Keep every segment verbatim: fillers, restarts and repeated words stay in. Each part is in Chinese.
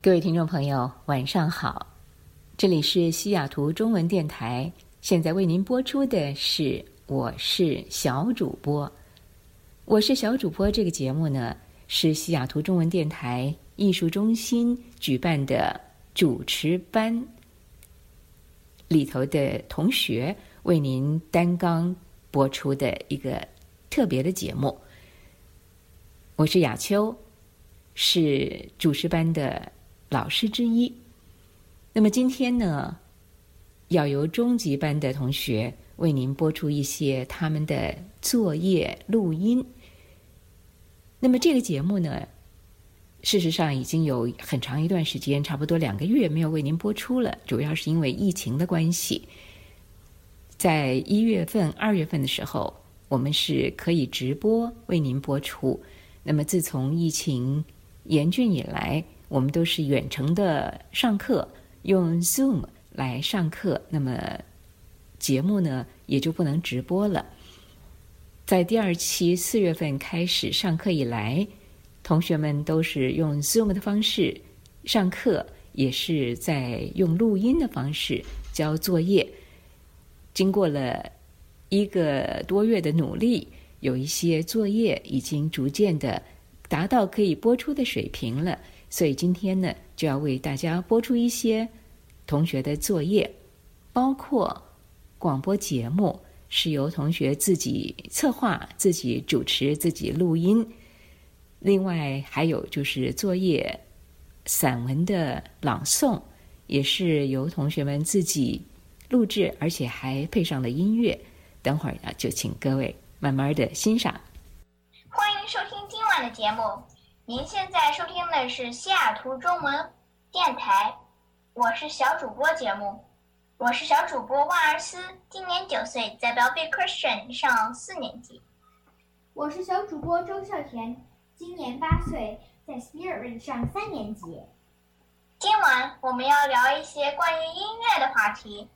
各位听众朋友，晚上好，这里是西雅图中文电台，现在为您播出的是我是小主播。我是小主播这个节目呢，是西雅图中文电台艺术中心举办的主持班里头的同学为您担纲播出的一个特别的节目。我是雅秋，是主持班的老师之一。那么今天呢，要由中级班的同学为您播出一些他们的作业录音。那么这个节目呢，事实上已经有很长一段时间，差不多两个月没有为您播出了，主要是因为疫情的关系。在一月份、二月份的时候，我们是可以直播为您播出。那么自从疫情严峻以来，我们都是远程的上课，用 Zoom 来上课，那么节目呢也就不能直播了。在第二期四月份开始上课以来，同学们都是用 Zoom 的方式上课，也是在用录音的方式交作业。经过了一个多月的努力，有一些作业已经逐渐的达到可以播出的水平了，所以今天呢，就要为大家播出一些同学的作业，包括广播节目是由同学自己策划、自己主持、自己录音。另外还有就是作业散文的朗诵，也是由同学们自己录制，而且还配上了音乐。等会儿呢，就请各位慢慢的欣赏。 欢迎收听今晚的节目。您现在收听的是西雅图中文电台，我是小主播节目。我是小主播万尔斯，今年九岁，在 Bellevue Christian 上四年级。 我是小主播周孝田，今年八岁，在 Spirit 上三年级。 今晚我们要聊一些关于音乐的话题。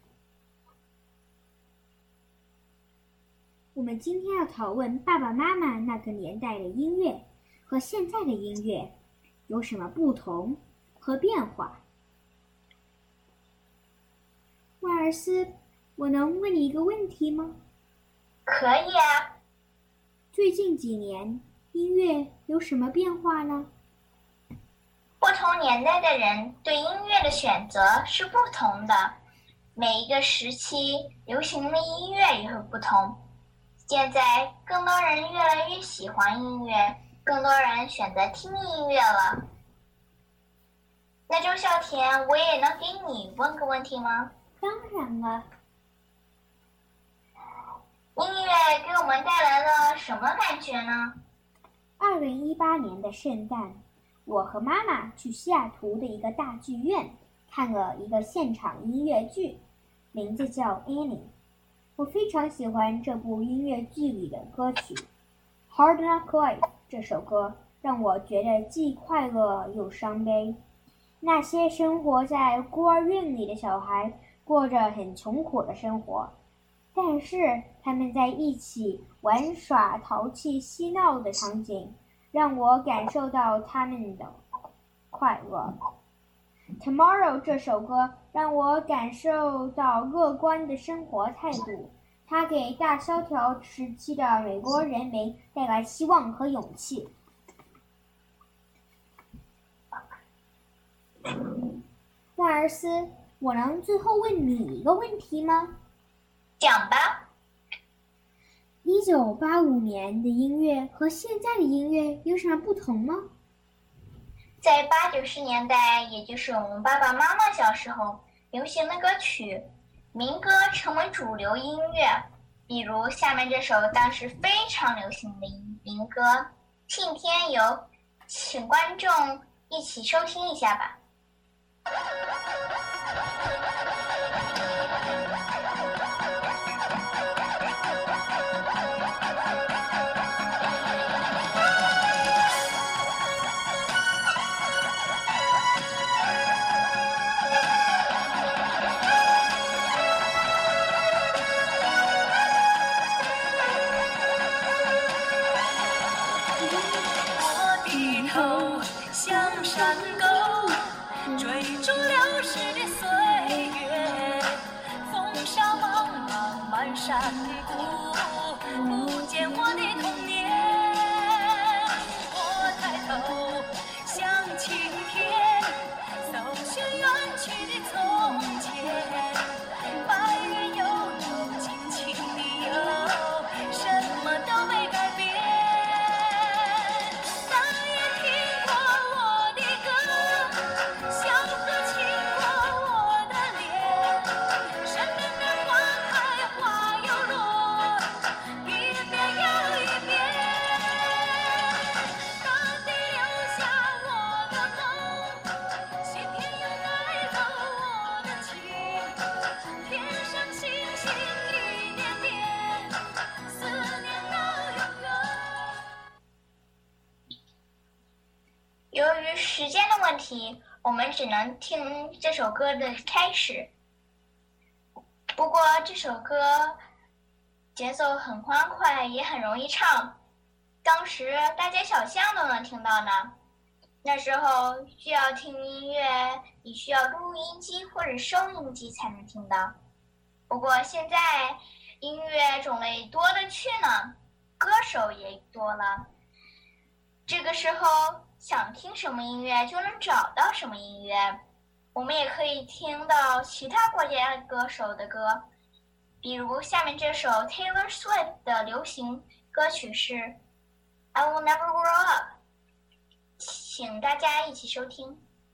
我们今天要讨论爸爸妈妈那个年代的音乐和现在的音乐有什么不同和变化。万尔斯，我能问你一个问题吗？ 可以啊。 最近几年音乐有什么变化呢？ 不同年代的人对音乐的选择是不同的，每一个时期流行的音乐也会不同。现在更多人越来越喜欢音乐，更多人选择听音乐了。那周孝田，我也能给你问个问题吗？ 当然了。 音乐给我们带来了什么感觉呢？ 二零一八年的圣诞，我和妈妈去西雅图的一个大剧院看了一个现场音乐剧，名字叫 Annie。我非常喜欢这部音乐剧里的歌曲 Hard Knock Life， 这首歌让我觉得既快乐又伤悲。那些生活在孤儿院里的小孩过着很穷苦的生活，但是他们在一起玩耍、淘气、嬉闹的场景让我感受到他们的快乐。Tomorrow 这首歌让我感受到乐观的生活态度，它给大萧条时期的美国人民带来希望和勇气。万尔斯，我能最后问你一个问题吗？ 讲吧。 一九八五年的音乐和现在的音乐有什么不同吗？ 在八九十年代，也就是我们爸爸妈妈小时候流行的歌曲，民歌成为主流音乐。比如下面这首当时非常流行的民歌《信天游》，请观众一起收听一下吧。 我的头像山沟， 追逐流逝的岁月，风沙茫茫，漫山的谷，不见我的童年。我抬头向青天，搜寻远去的从前，白云悠悠，尽情的游，什么都没改变。大雁听过我的歌，小河亲过我的脸，山边的花开花又落，一遍又一遍。大地留下我的梦，西天又带走我的情，天上星星一点点，思念到永远。 由于时间的问题，我们只能听这首歌的开始。不过这首歌节奏很欢快，也很容易唱，当时大街小巷都能听到呢。那时候需要听音乐，你需要录音机或者收音机才能听到。不过现在音乐种类多了去呢，歌手也多了。这个时候想听什么音乐就能找到什么音乐。我们也可以听到其他国家歌手的歌，比如下面这首 Taylor Swift 的流行歌曲是 I Will Never Grow Up， 请大家一起收听。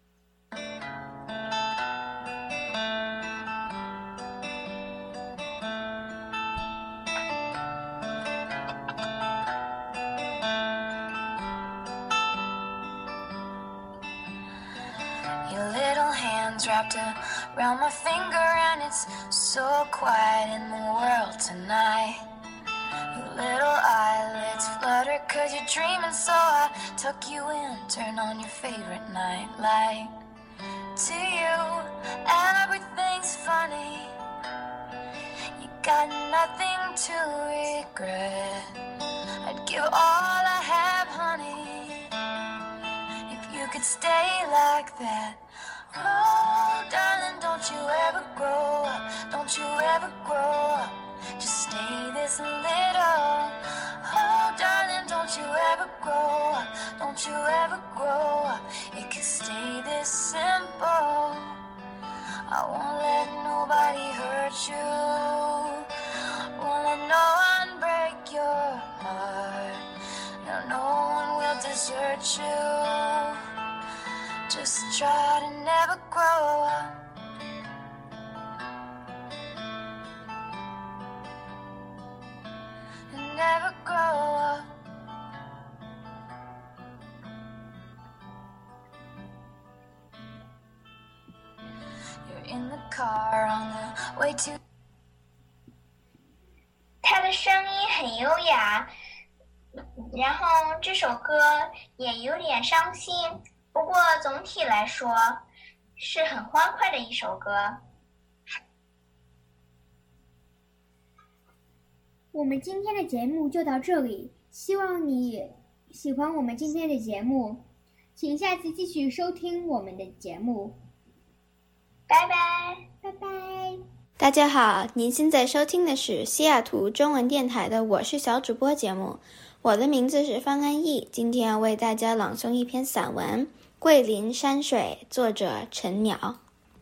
Your little hands wrapped around my finger, and it's so quiet in the world tonight. Your little eyelids flutter 'cause you're dreaming, so I tuck you in, turn on your favorite night light. To you, everything's funny. You got nothing to regret. I'd give all I have, honey, if you could stay like that. Oh, darling, don't you ever grow up, don't you ever grow up, just stay this little. Oh, darling, don't you ever grow up, don't you ever grow up, it could stay this simple. I won't let nobody hurt you, won't let no one break your heart. No, no one will desert you, just try to never grow up. Never grow up. You're in the car on the way to. 他的声音很优雅，然后这首歌也有点伤心，不过总体来说是很欢快的一首歌。 我们今天的节目就到这里，希望你喜欢我们今天的节目，请下次继续收听我们的节目。 拜拜， 拜拜。 大家好，您现在收听的是西雅图中文电台的我是小主播节目，我的名字是方安逸，今天要为大家朗诵一篇散文《桂林山水》，作者陈淼。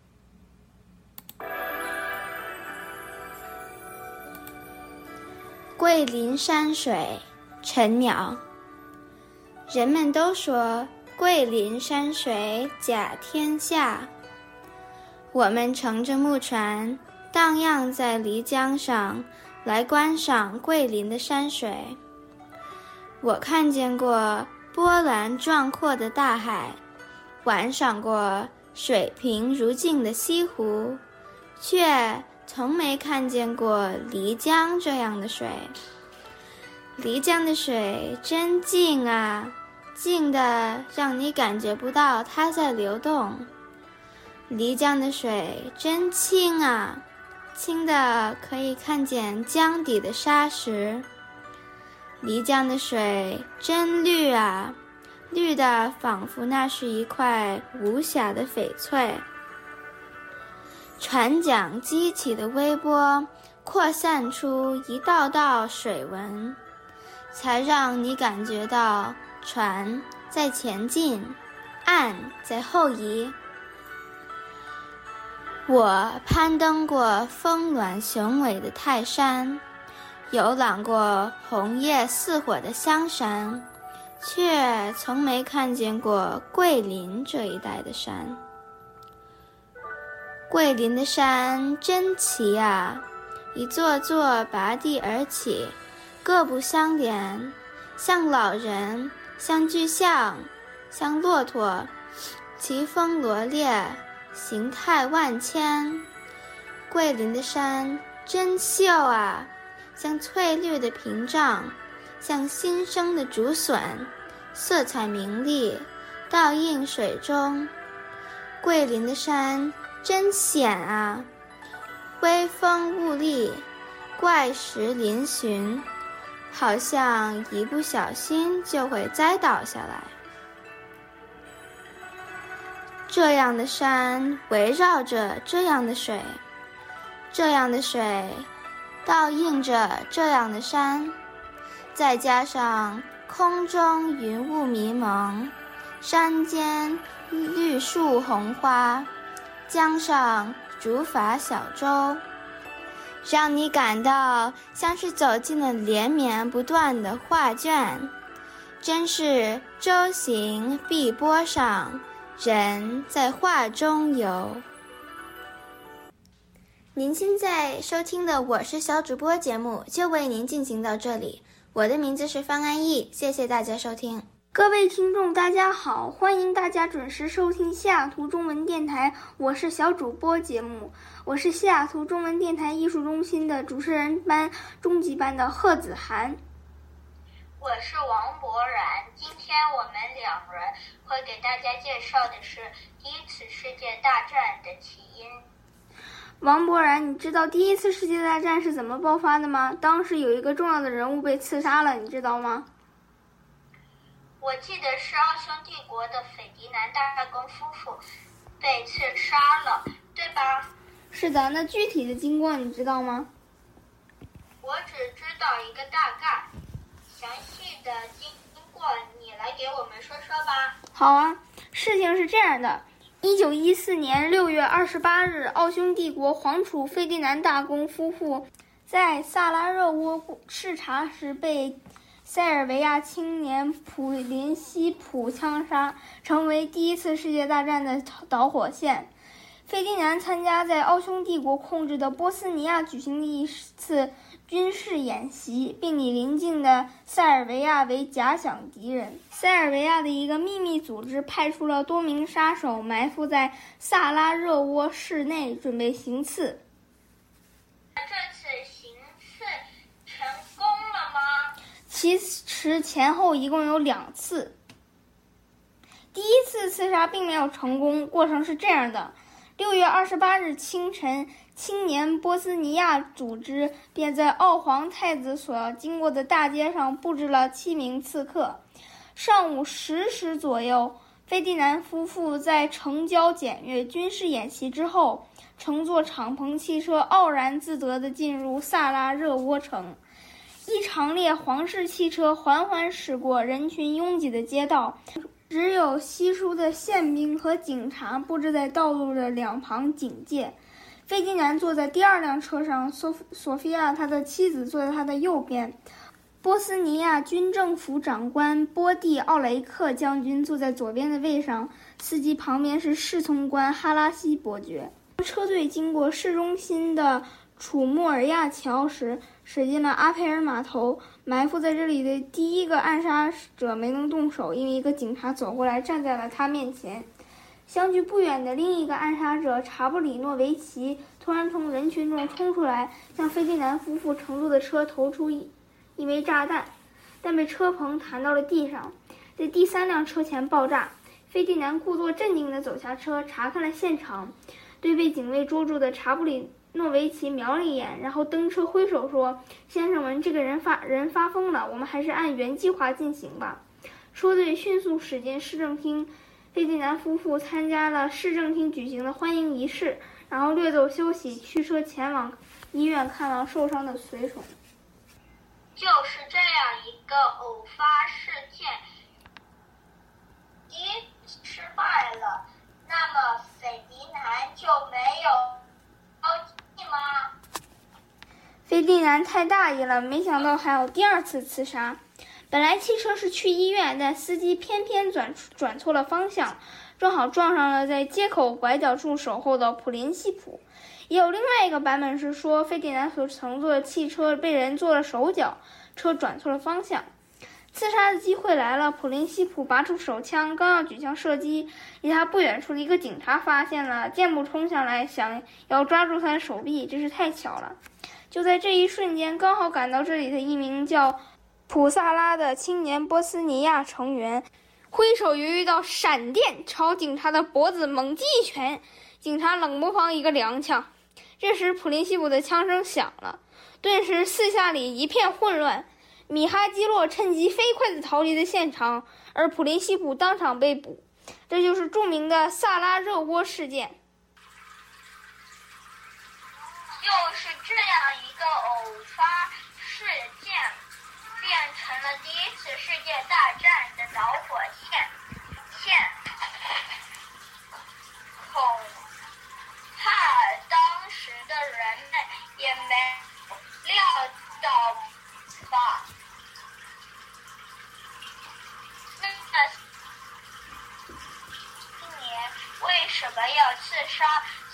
桂林山水，陈淼。人们都说桂林山水甲天下，我们乘着木船荡漾在漓江上，来观赏桂林的山水。我看见过波澜壮阔的大海，玩赏过水平如镜的西湖，却从没看见过漓江这样的水。漓江的水真静啊，静得让你感觉不到它在流动。漓江的水真清啊，清的可以看见江底的沙石。漓江的水真绿啊， 绿的仿佛那是一块无瑕的翡翠。船桨激起的微波扩散出一道道水纹，才让你感觉到船在前进，岸在后移。我攀登过峰峦雄伟的泰山，游览过红叶似火的香山，却从没看见过桂林这一带的山。桂林的山真奇啊，一座座拔地而起，各不相连，像老人，像巨象，像骆驼，奇峰罗列，形态万千。桂林的山真秀啊，像翠绿的屏障，像新生的竹笋，色彩明丽，倒映水中。桂林的山真险啊，微风兀立，怪石嶙峋，好像一不小心就会栽倒下来。这样的山围绕着这样的水，这样的水倒映着这样的山，再加上空中云雾迷蒙，山间绿树红花，江上竹筏小舟，让你感到像是走进了连绵不断的画卷，真是舟行碧波上，人在画中游。您现在收听的我是小主播节目就为您进行到这里，我的名字是方安逸，谢谢大家收听。 各位听众大家好，欢迎大家准时收听西雅图中文电台我是小主播节目，我是西雅图中文电台艺术中心的主持人班中级班的贺子涵。 我是王博然，今天我们两人会给大家介绍的是第一次世界大战的起因。 王博然，你知道第一次世界大战是怎么爆发的吗？当时有一个重要的人物被刺杀了，你知道吗？ 我记得是奥匈帝国的斐迪南大公夫妇被刺杀了，对吧？ 是的，那具体的经过你知道吗？ 我只知道一个大概，详细的经过你来给我们说说吧。 好啊，事情是这样的，一九一四年六月二十八日，奥匈帝国皇储费迪南大公夫妇在萨拉热窝视察时被塞尔维亚青年普林西普枪杀，成为第一次世界大战的导火线。费迪南参加在奥匈帝国控制的波斯尼亚举行的一次军事演习，并以邻近的塞尔维亚为假想敌人。塞尔维亚的一个秘密组织派出了多名杀手埋伏在萨拉热窝市内，准备行刺。 这次行刺成功了吗？ 其实前后一共有两次。第一次刺杀并没有成功，过程是这样的：六月二十八日清晨，青年波斯尼亚组织便在奥皇太子所要经过的大街上布置了七名刺客。上午十时左右，费迪南夫妇在城郊检阅军事演习之后，乘坐敞篷汽车傲然自得地进入萨拉热窝城。一长列皇室汽车缓缓驶过人群拥挤的街道，只有稀疏的宪兵和警察布置在道路的两旁警戒。费迪南坐在第二辆车上，索索菲亚他的妻子坐在他的右边。波斯尼亚军政府长官波蒂奥雷克将军坐在左边的位上，司机旁边是侍从官哈拉西伯爵。车队经过市中心的楚穆尔亚桥时，驶进了阿佩尔码头。埋伏在这里的第一个暗杀者没能动手，因为一个警察走过来站在了他面前。相距不远的另一个暗杀者查布里诺维奇突然从人群中冲出来，向费迪南夫妇乘坐的车投出一一枚炸弹，但被车棚弹到了地上，在第三辆车前爆炸。费迪南故作镇定地走下车，查看了现场，对被警卫捉住的查布里诺维奇瞄了一眼，然后登车挥手说：“先生们，这个人发人发疯了，我们还是按原计划进行吧。” 车队迅速驶进市政厅，费迪南夫妇参加了市政厅举行的欢迎仪式，然后略作休息，驱车前往医院看望受伤的随从。 就是这样一个偶发事件，迪失败了，那么斐迪南就没有交际吗？ 费迪南太大意了，没想到还有第二次刺杀。本来汽车是去医院，但司机偏偏转转错了方向，正好撞上了在街口拐角处守候的普林西普。也有另外一个版本是说，费迪南所乘坐的汽车被人做了手脚，车转错了方向。刺杀的机会来了，普林西普拔出手枪，刚要举枪射击，离他不远处的一个警察发现了，箭步冲下来，想要抓住他的手臂，真是太巧了。就在这一瞬间，刚好赶到这里的一名叫普萨拉的青年波斯尼亚成员，挥手有一道闪电朝警察的脖子猛击一拳，警察冷不防一个踉跄。这时普林西普的枪声响了，顿时四下里一片混乱。米哈基洛趁机飞快地逃离了现场，而普林西普当场被捕。这就是著名的萨拉热窝事件。 就是这样一个偶发事件，变成了第一次世界大战的导火线。线，恐怕当时的人们也没料到吧。那今年为什么要刺杀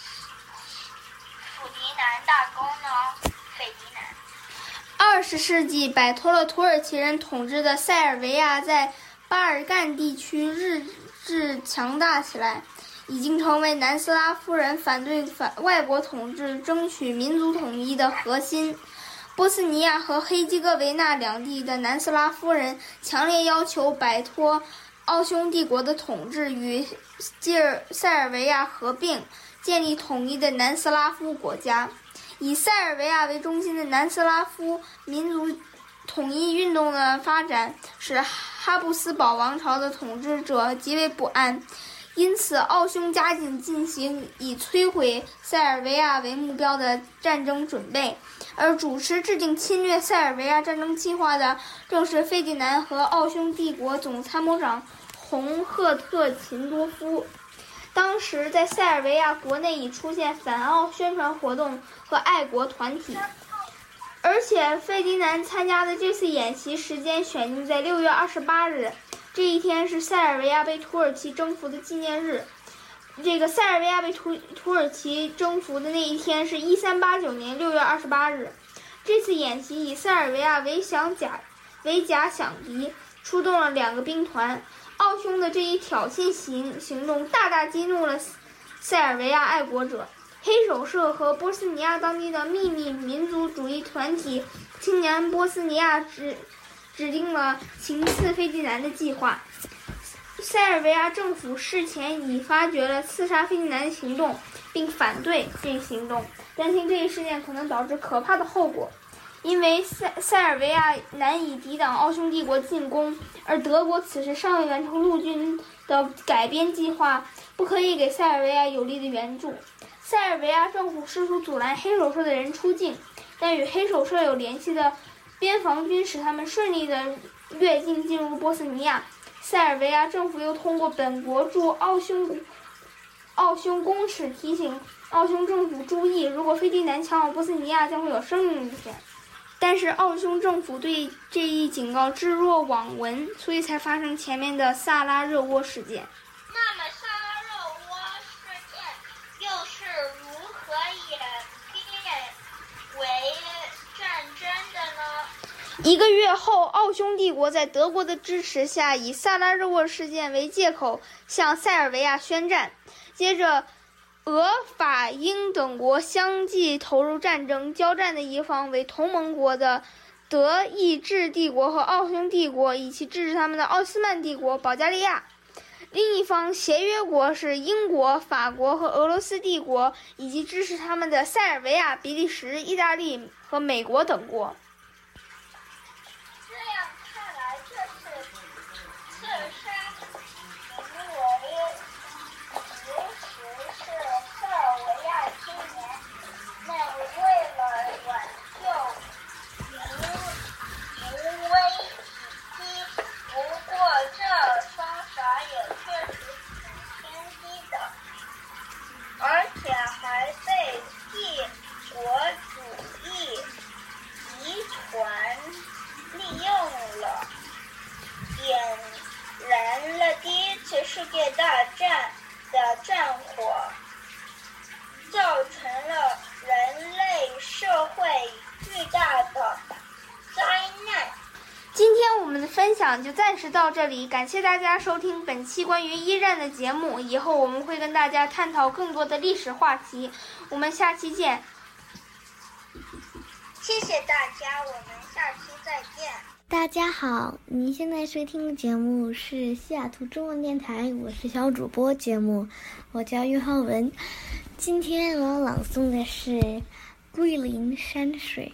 弗迪南大公呢？斐迪南。 二十世纪摆脱了土耳其人统治的塞尔维亚在巴尔干地区日志强大起来，已经成为南斯拉夫人反对反外国统治、争取民族统一的核心。波斯尼亚和黑基哥维那两地的南斯拉夫人强烈要求摆脱奥匈帝国的统治，与基尔塞尔维亚合并，建立统一的南斯拉夫国家。以塞尔维亚为中心的南斯拉夫民族统一运动的发展，使哈布斯堡王朝的统治者极为不安，因此奥匈加紧进行以摧毁塞尔维亚为目标的战争准备。而主持制定侵略塞尔维亚战争计划的正是费迪南和奥匈帝国总参谋长洪赫特勤多夫。当时在塞尔维亚国内已出现反奥宣传活动和爱国团体，而且费迪南参加的这次演习时间选定在六月二十八日，这一天是塞尔维亚被土耳其征服的纪念日。这个塞尔维亚被土土耳其征服的那一天是一三八九年六月二十八日。这次演习以塞尔维亚为想假为假想敌，出动了两个兵团。奥匈的这一挑衅行行动大大激怒了塞尔维亚爱国者。黑手社和波斯尼亚当地的秘密民族主义团体青年波斯尼亚指指定了行刺费迪南的计划。塞尔维亚政府事前已发觉了刺杀费迪南的行动，并反对这一行动，担心这一事件可能导致可怕的后果。因为塞塞尔维亚难以抵挡奥匈帝国进攻，而德国此时尚未完成陆军的改编计划，不可以给塞尔维亚有力的援助。塞尔维亚政府试图阻拦黑手社的人出境，但与黑手社有联系的边防军使他们顺利地越境进入波斯尼亚。塞尔维亚政府又通过本国驻奥匈奥匈公使提醒奥匈政府注意，如果费迪南前往波斯尼亚将会有生命危险。但是奥匈政府对这一警告置若罔闻，所以才发生前面的萨拉热窝事件。 那么萨拉热窝事件又是如何演变为战争的呢？ 一个月后，奥匈帝国在德国的支持下，以萨拉热窝事件为借口向塞尔维亚宣战。接着俄、法、英等国相继投入战争，交战的一方为同盟国的德意志帝国和奥匈帝国，以及支持他们的奥斯曼帝国、保加利亚。另一方协约国是英国、法国和俄罗斯帝国，以及支持他们的塞尔维亚、比利时、意大利和美国等国。 这样看来，这次刺享就暂时到这里，感谢大家收听本期关于一战的节目，以后我们会跟大家探讨更多的历史话题，我们下期见。 谢谢大家，我们下期再见。 大家好，您现在收听的节目是西雅图中文电台，我是小主播节目，我叫岳浩文。今天我朗诵的是《桂林山水》。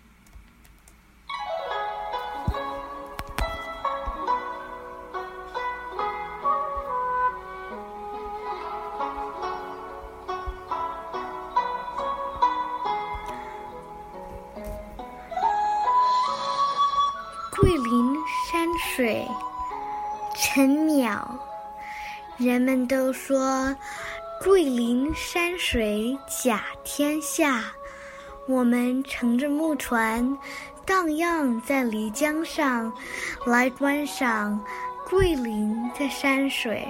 桂林山水，陈淼。人们都说桂林山水甲天下，我们乘着木船荡漾在漓江上，来观赏桂林的山水。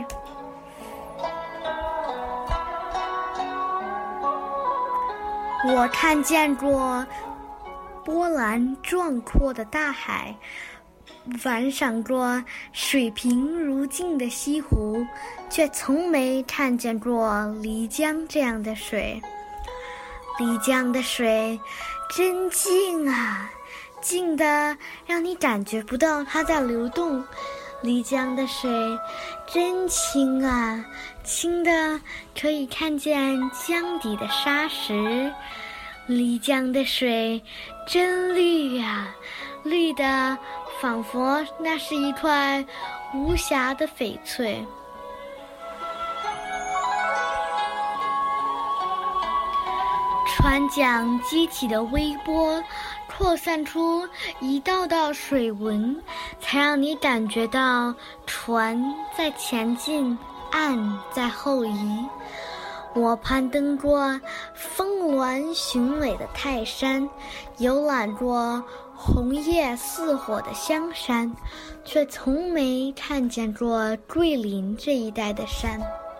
我看见过波澜壮阔的大海，玩赏过水平如镜的西湖，却从没看见过漓江这样的水。漓江的水真静啊，静得让你感觉不到它在流动。漓江的水真清啊，清得可以看见江底的沙石。漓江的水真绿啊，绿的仿佛那是一块无瑕的翡翠。船桨激起的微波扩散出一道道水纹，才让你感觉到船在前进，岸在后移。我攀登过峰峦雄伟的泰山，游览过红叶似火的香山，却从没看见过桂林这一带的山。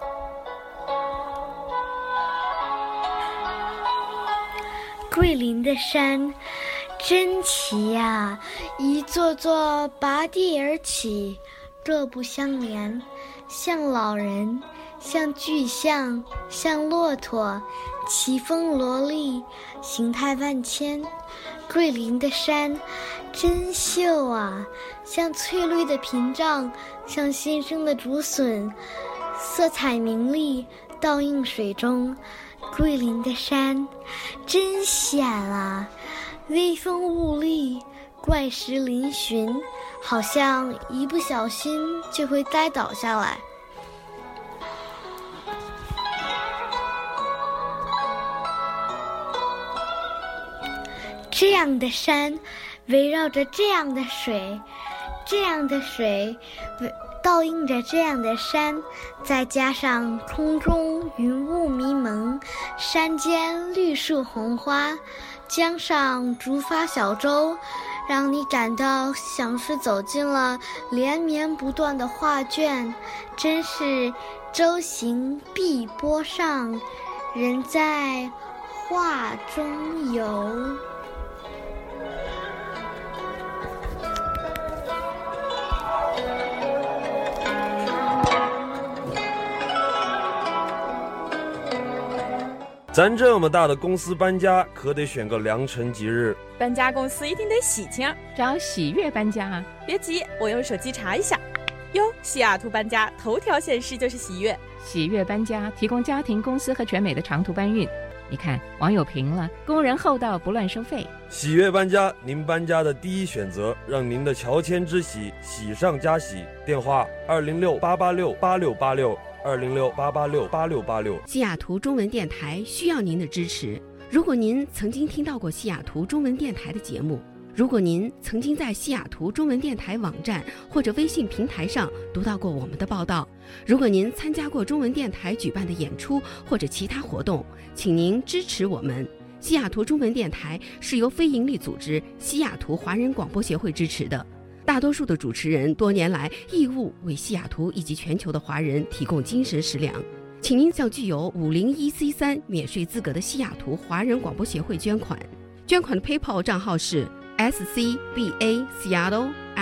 桂林的山真奇呀，一座座拔地而起，各不相连，像老人，像巨象，像骆驼，奇峰罗丽，形态万千。桂林的山真秀啊，像翠绿的屏障，像新生的竹笋，色彩明丽，倒映水中。桂林的山真险啊，微风兀立，怪石嶙峋，好像一不小心就会栽倒下来。这样的山围绕着这样的水，这样的水倒映着这样的山，再加上空中云雾迷蒙，山间绿树红花，江上竹筏小舟，让你感到像是走进了连绵不断的画卷，真是舟行碧波上，人在画中游。 咱这么大的公司搬家，可得选个良辰吉日。 搬家公司一定得喜庆， 找喜悦搬家啊！ 别急，我用手机查一下。哟，西雅图搬家头条显示就是喜悦。 喜悦搬家提供家庭、公司和全美的长途搬运。你看，网友评了，工人厚道，不乱收费。 喜悦搬家，您搬家的第一选择，让您的乔迁之喜喜上加喜。电话：二零六八八六八六八六。二零六八八六八六八六。 西雅图中文电台需要您的支持。如果您曾经听到过西雅图中文电台的节目，如果您曾经在西雅图中文电台网站或者微信平台上读到过我们的报道，如果您参加过中文电台举办的演出或者其他活动，请您支持我们。西雅图中文电台是由非营利组织西雅图华人广播协会支持的。大多数的主持人多年来义务为西雅图以及全球的华人提供精神食粮，请您向具有五零一 C 三免税资格的西雅图华人广播协会捐款。捐款的 PayPal 账号是 S C B A Seattle at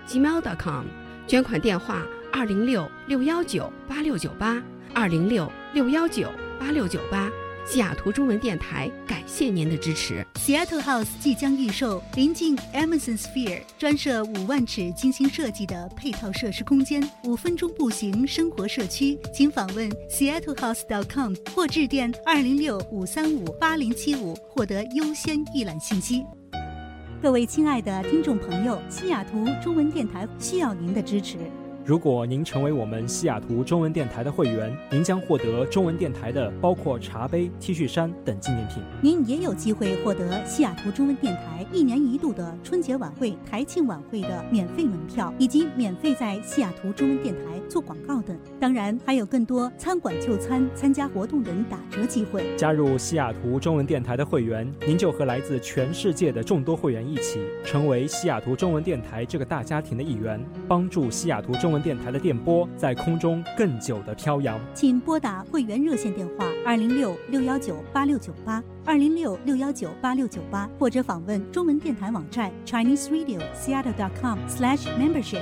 gmail dot com， 捐款电话二零六六幺九八六九八二零六六幺九八六九八。西雅图中文电台感谢您的支持。 Seattle House 即将预售，临近 Emerson Sphere， 专设五万尺精心设计的配套设施空间，五分钟步行生活社区。请访问 seattle house dot com 或致电二零六五三五八零七五获得优先预览信息。各位亲爱的听众朋友，西雅图中文电台需要您的支持。 如果您成为我们西雅图中文电台的会员，您将获得中文电台的包括茶杯、T 恤衫等纪念品。 您也有机会获得西雅图中文电台一年一度的春节晚会、台庆晚会的免费门票，以及免费在西雅图中文电台做广告等。当然，还有更多餐馆就餐、参加活动等打折机会。 加入西雅图中文电台的会员，您就和来自全世界的众多会员一起，成为西雅图中文电台这个大家庭的一员，帮助西雅图中文电台的电波在空中更久的飘扬。 请拨打会员热线电话二零六六幺九八六九八二零六六幺九八六九八，或者访问中文电台网站 chinese radio seattle dot com slash membership。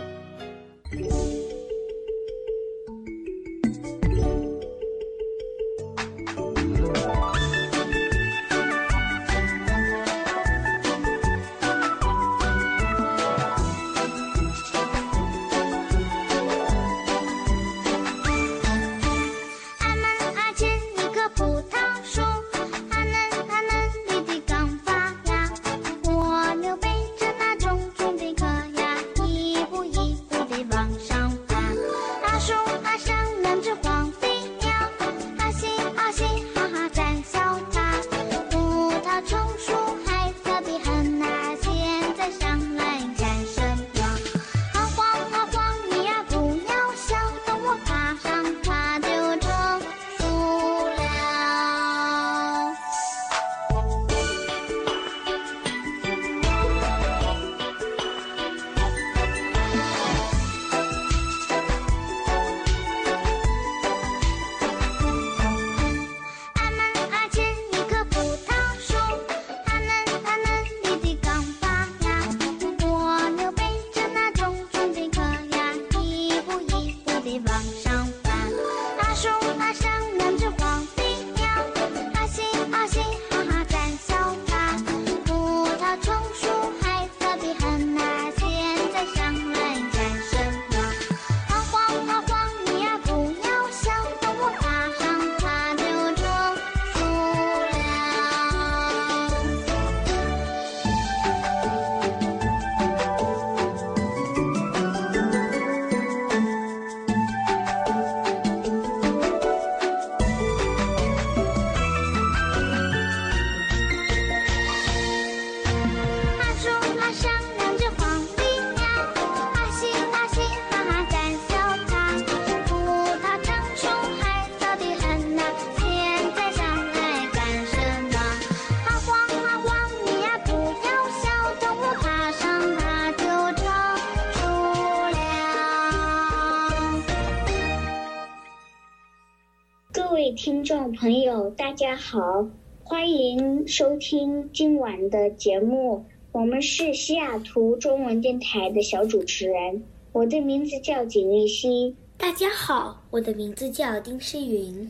听众朋友大家好，欢迎收听今晚的节目，我们是西雅图中文电台的小主持人，我的名字叫景丽希。 大家好，我的名字叫丁诗云。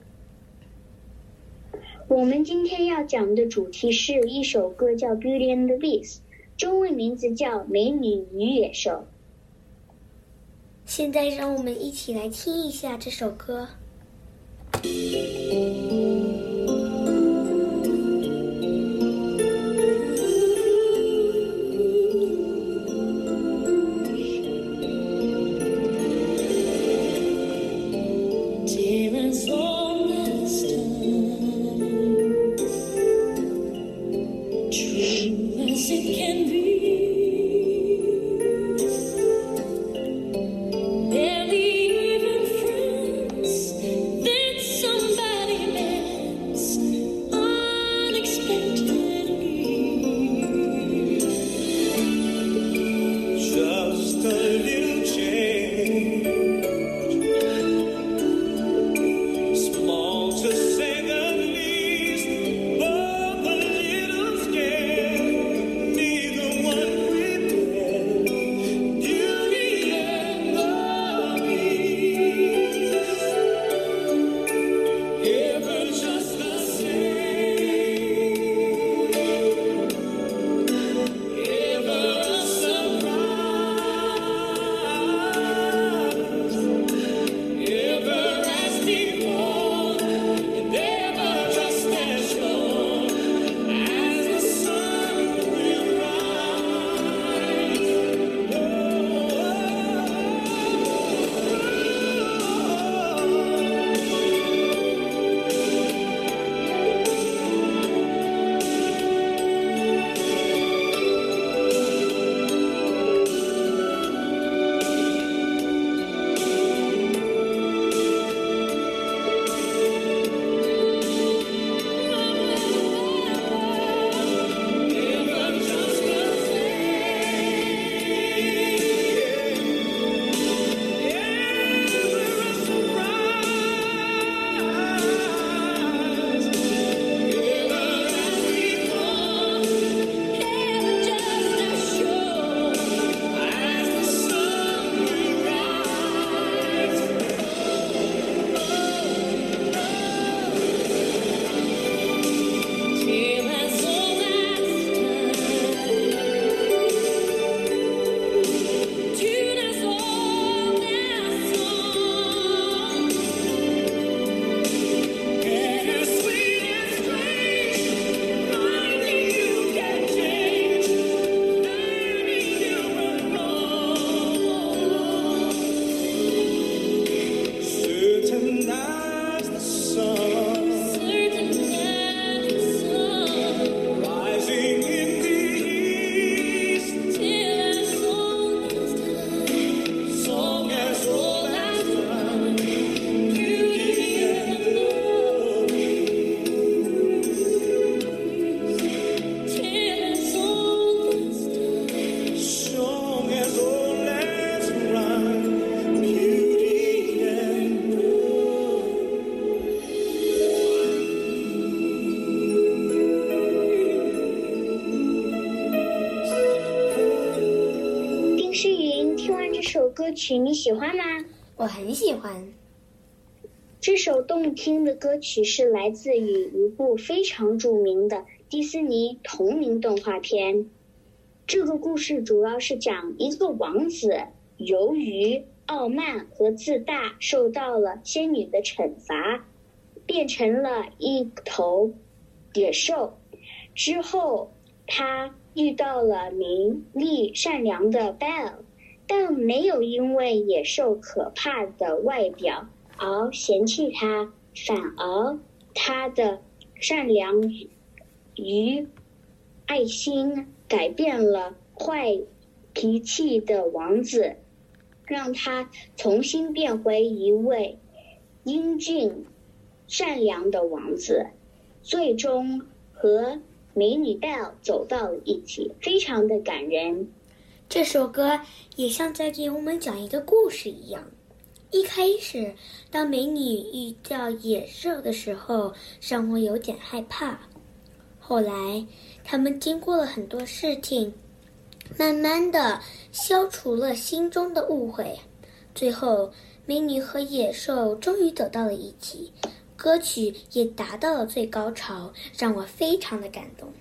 我们今天要讲的主题是一首歌叫 Beauty and the Beast， 中文名字叫美女与野兽。 现在让我们一起来听一下这首歌。 Barely even friends, then somebody 歌曲你喜欢吗？ 我很喜欢。 这首动听的歌曲是来自于一部非常著名的迪士尼同名动画片。这个故事主要是讲一个王子由于傲慢和自大受到了仙女的惩罚，变成了一头野兽。之后他遇到了伶俐善良的 Belle， 但没有因为野兽可怕的外表而嫌弃他，反而他的善良与爱心改变了坏脾气的王子，让他重新变回一位英俊善良的王子，最终和美女 Belle 走到了一起，非常的感人。 这首歌也像在给我们讲一个故事一样。一开始，当美女遇到野兽的时候，让我有点害怕。后来，他们经过了很多事情，慢慢的消除了心中的误会。最后，美女和野兽终于走到了一起，歌曲也达到了最高潮，让我非常的感动。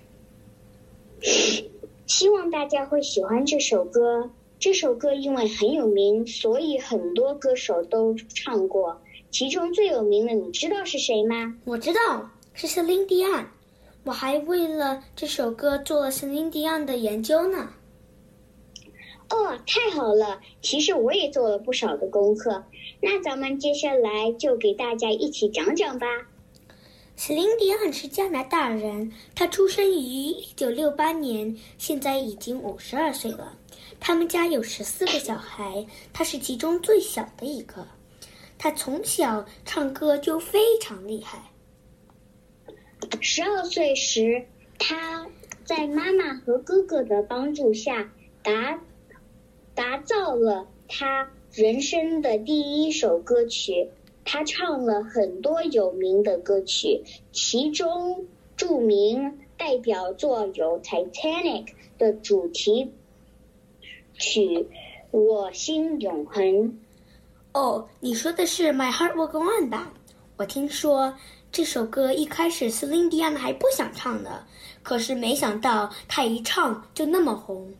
希望大家会喜欢这首歌。这首歌因为很有名，所以很多歌手都唱过。其中最有名的，你知道是谁吗？ 我知道，是 Celine Dion。我还为了这首歌做了 Celine Dion 的研究呢。 哦，太好了！其实我也做了不少的功课。那咱们接下来就给大家一起讲讲吧。 Celine Dion 是加拿大人，他出生于一九六八年，现在已经五十二岁了。他们家有十四个小孩，他是其中最小的一个。他从小唱歌就非常厉害。 十二岁时，他在妈妈和哥哥的帮助下，打打造了他人生的第一首歌曲。他唱了很多有名的歌曲，其中著名代表作有 Titanic 的主题曲我心永恒。 哦，你说的是 My Heart Will Go On 吧？我听说这首歌一开始 Celine Dion 还不想唱的，可是没想到她一唱就那么红。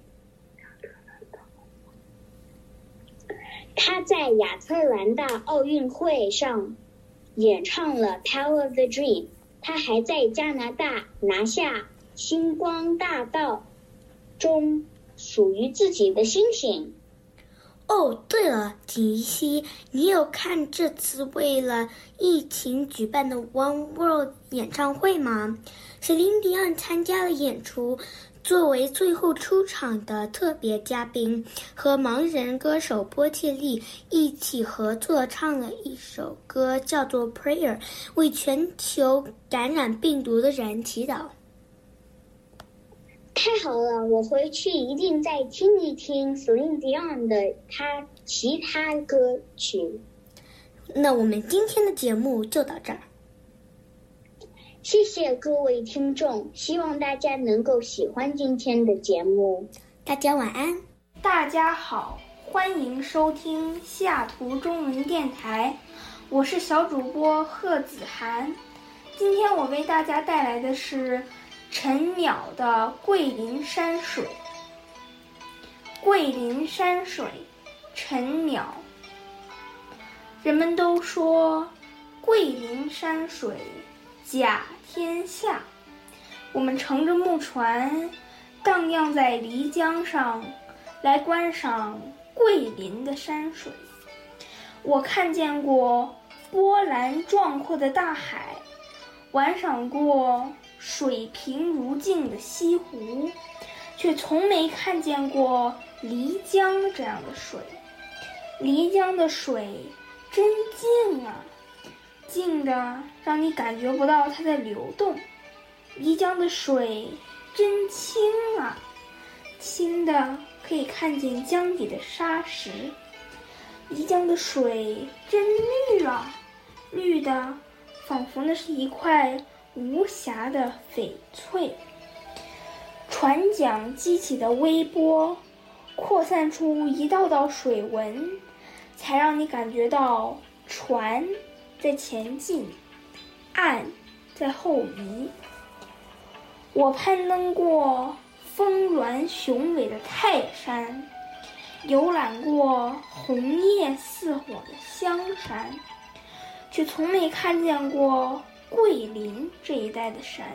他在亚特兰大奥运会上演唱了 Power of the Dream， 他还在加拿大拿下星光大道中属于自己的星星。 哦，对了，锦怡希，你有看这次为了疫情举办的 One World 演唱会吗？ Celine Dion 参加了演出，作为最后出场的特别嘉宾，和盲人歌手波切利一起合作唱了一首歌，叫做 Prayer， 为全球感染病毒的人祈祷。 太好了，我回去一定再听一听 Celine Dion 的他其他歌曲。 那我们今天的节目就到这儿。 谢谢各位听众，希望大家能够喜欢今天的节目。 大家晚安。 大家好，欢迎收听西雅图中文电台，我是小主播贺子涵。今天我为大家带来的是陈淼的《桂林山水》。桂林山水，陈淼。人们都说桂林山水甲天下，我们乘着木船荡漾在漓江上，来观赏桂林的山水。我看见过波澜壮阔的大海，玩赏过水平如镜的西湖，却从没看见过漓江这样的水。漓江的水真静啊，静的让你感觉不到它在流动。漓江的水真清啊，清的可以看见江底的沙石。漓江的水真绿啊，绿的仿佛那是一块无瑕的翡翠。船桨激起的微波扩散出一道道水纹，才让你感觉到船在前进，岸在后移。我攀登过峰峦雄伟的泰山，游览过红叶似火的香山，却从没看见过桂林这一带的山。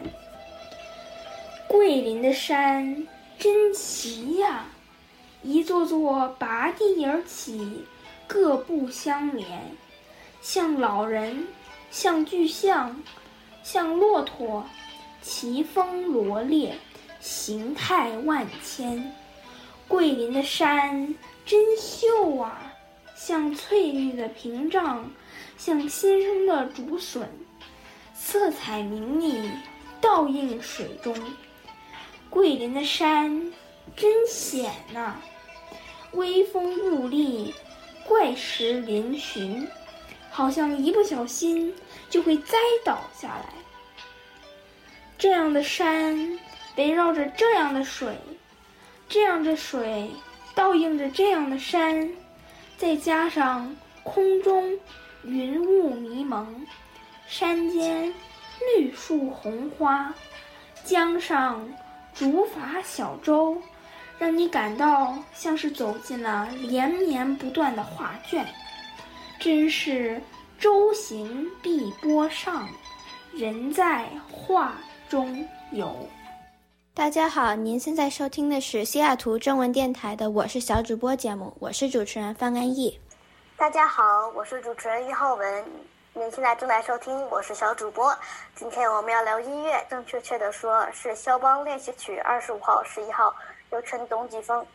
桂林的山真奇呀，一座座拔地而起，各不相连，像老人，像巨象，像骆驼，奇峰罗列，形态万千。桂林的山真秀啊，像翠绿的屏障，像新生的竹笋，色彩明丽，倒映水中。桂林的山真险呐、啊，微风兀立，怪石嶙峋，好像一不小心就会栽倒下来。这样的山围绕着这样的水，这样的水倒映着这样的山，再加上空中云雾迷蒙，山间绿树红花，江上竹筏小舟，让你感到像是走进了连绵不断的画卷。真是舟行碧波上，人在画中游。 大家好，您现在收听的是西雅图中文电台的我是小主播节目，我是主持人方安逸。 大家好，我是主持人于浩文，您现在正在收听我是小主播。今天我们要聊音乐，更确切的说是肖邦练习曲二十五号、十一号，由陈董几封。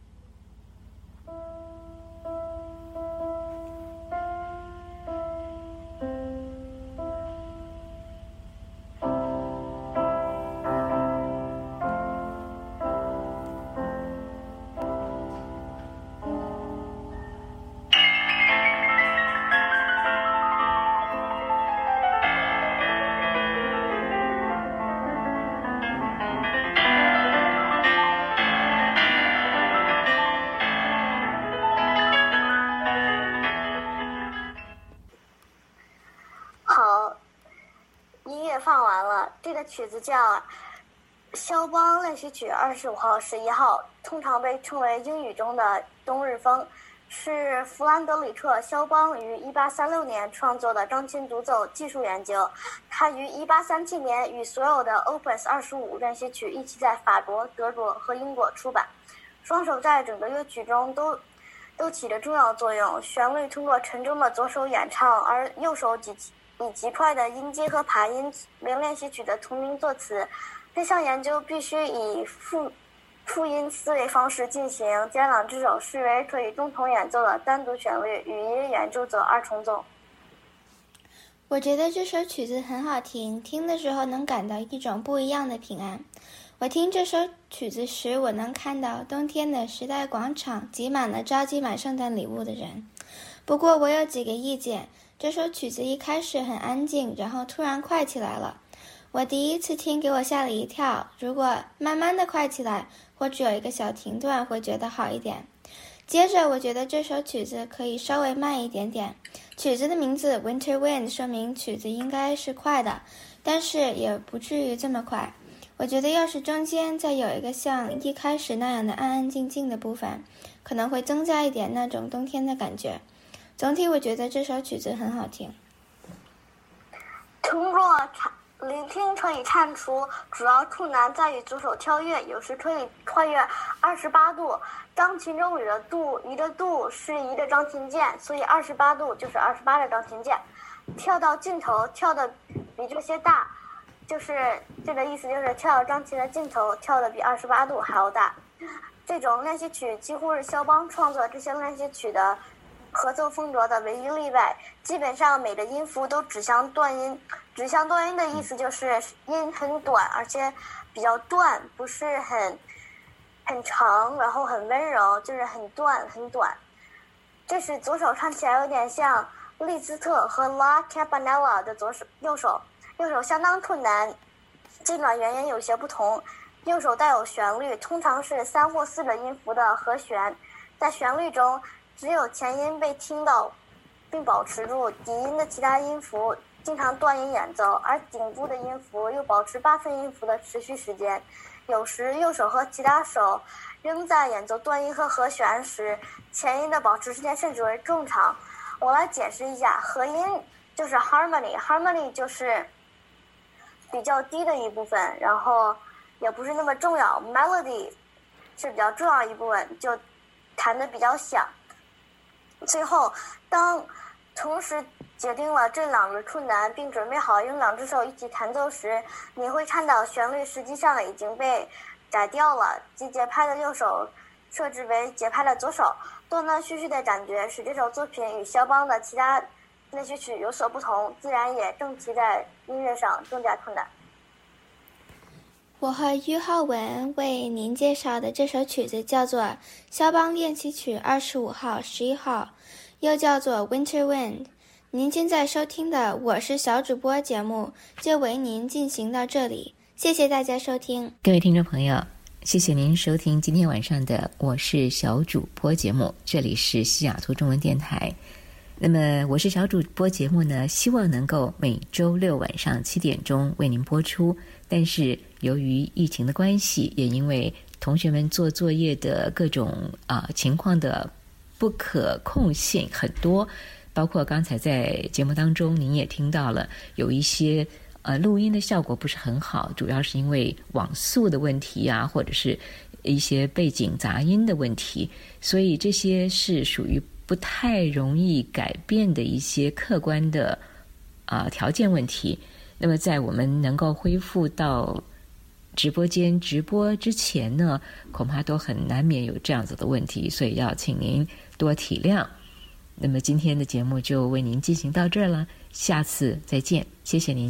放完了，这个曲子叫肖邦练习曲二十五号、十一号，通常被称为英语中的冬日风，是弗兰德里特·肖邦于一八三六年创作的钢琴独奏技术研究。他于一八三七年与所有的 Opus 二十五练习曲一起在法国、德国和英国出版，双手在整个乐曲中都都起着重要作用。旋律通过沉重的左手演唱，而右手及以极快的音阶和爬音为练习曲的同名作词。这项研究必须以复复音思维方式进行，将两只手视为可以共同演奏的单独旋律，与一个演奏者二重奏。 我觉得这首曲子很好听，听的时候能感到一种不一样的平安。我听这首曲子时，我能看到冬天的时代广场挤满了着急买圣诞礼物的人。不过我有几个意见，这首曲子一开始很安静，然后突然快起来了。我第一次听给我吓了一跳，如果慢慢的快起来，或者有一个小停顿会觉得好一点。接着我觉得这首曲子可以稍微慢一点点。曲子的名字 Winter Wind 说明曲子应该是快的，但是也不至于这么快。我觉得要是中间再有一个像一开始那样的安安静静的部分，可能会增加一点那种冬天的感觉。总体我觉得这首曲子很好听。 通过聆听可以看出，主要困难在于左手跳跃，有时可以跨越二十八度。钢琴中语的度，移的度是一个钢琴键，所以二十八度就是二十八个钢琴键。跳到尽头，跳的比这些大，就是这个意思，就是跳到钢琴的尽头，跳的比二十八度还要大。这种练习曲几乎是肖邦创作这些练习曲的合奏风格的唯一例外，基本上每个音符都指向断音。指向断音的意思就是音很短，而且比较断，不是很很长，然后很温柔，就是很断很短。这使左手看起来有点像利兹特和拉卡巴内拉的左手右手，右手相当困难，尽管原因有些不同。 右手带有旋律，通常是三或四个音符的和弦，在旋律中只有前音被听到并保持住，底音的其他音符经常断音演奏，而顶部的音符又保持八分音符的持续时间。有时右手和其他手仍在演奏断音和和弦时，前音的保持时间甚至为更长。我来解释一下，和音就是 harmony， harmony 就是比较低的一部分，然后也不是那么重要。melody 是比较重要一部分，就弹得比较响。最后，当同时决定了这两个困难，并准备好用两只手一起弹奏时，你会看到旋律实际上已经被改掉了，即节拍的右手设置为节拍的左手。断断续续的感觉使这首作品与肖邦的其他那些曲有所不同，自然也正其在音乐上更加困难。 我和于浩文为您介绍的这首曲子叫做肖邦练习曲二十五号、十一号，又叫做 Winter Wind。您现在收听的我是小主播节目就为您进行到这里，谢谢大家收听。 各位听众朋友，谢谢您收听今天晚上的我是小主播节目，这里是西雅图中文电台。那么我是小主播节目呢，希望能够每周六晚上七点钟为您播出，但是由于疫情的关系，也因为同学们做作业的各种啊、呃、情况的不可控性很多，包括刚才在节目当中您也听到了有一些呃录音的效果不是很好，主要是因为网速的问题啊，或者是一些背景杂音的问题，所以这些是属于不太容易改变的一些客观的啊、呃、条件问题。那么在我们能够恢复到直播间直播之前呢，恐怕都很难免有这样子的问题，所以要请您多体谅。那么今天的节目就为您进行到这儿了，下次再见，谢谢您。